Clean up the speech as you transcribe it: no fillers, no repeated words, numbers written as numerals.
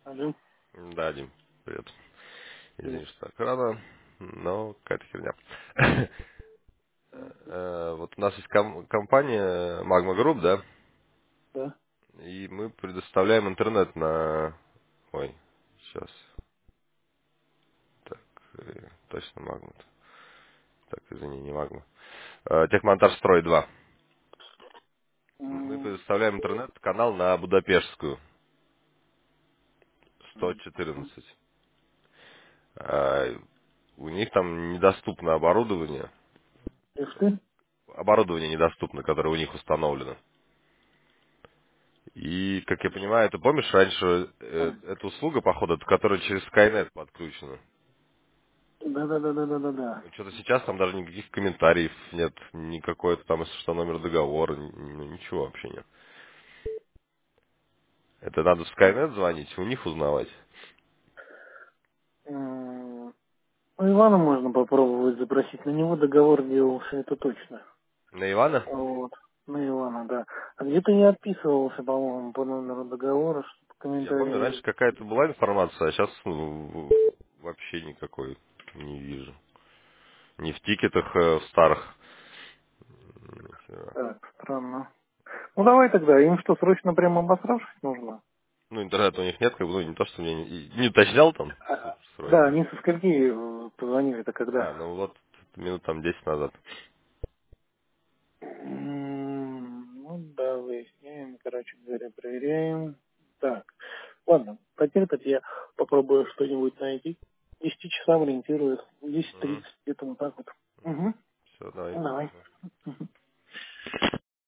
Алло, Да, Дим, привет. Извини, привет. что так рано, но какая-то херня. Вот у нас есть компания Magma Group, да, Да. и мы предоставляем интернет на... Ой, сейчас, так, точно Magma. Так, извини, не Magma. Техмонтажстрой 2. Мы М, предоставляем интернет-канал на Будапештскую, 114. А, У них там недоступно оборудование. Ишь ты? Оборудование недоступно, которое у них установлено. И, как я понимаю, ты помнишь, раньше эта услуга, походу, которая через Skynet подключена. Да. Ну, что-то сейчас там даже никаких комментариев нет, никакой-то там, если что, номер договора, ну, ничего вообще нет. Это надо в Skynet звонить, у них узнавать. М, Ну, Ивана можно попробовать запросить. На него договор делался, это точно. На Ивана? Вот. На Ивана, да. А где-то я отписывался, по-моему, по номеру договора, чтобы Я помню, комментарии. раньше какая-то была информация, а сейчас вообще никакой не вижу. Ни в тикетах старых. Нихера. Так, странно. Ну, давай тогда. Им что, срочно прямо обосравшись нужно? Ну, интернета у них нет, как бы, ну, не то, что мне не уточнял там Да, сроки. они со скольки позвонили-то А, когда? ну вот минут там 10 назад. Ну да, выясняем, короче говоря, проверяем. Так, ладно, потерпит, я попробую что-нибудь найти. К 10 часам ориентируюсь, 10:30, Мгм. где-то вот так вот. Угу.